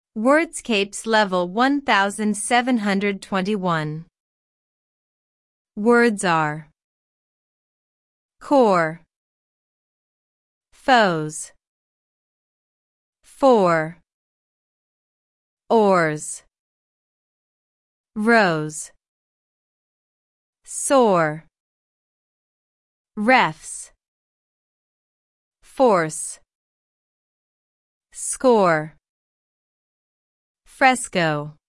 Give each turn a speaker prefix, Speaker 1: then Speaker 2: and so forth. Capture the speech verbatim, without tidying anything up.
Speaker 1: Wordscapes level one thousand seven hundred twenty-one. Words are core, foes, for, oars, rose, soar, refs, force, score, fresco.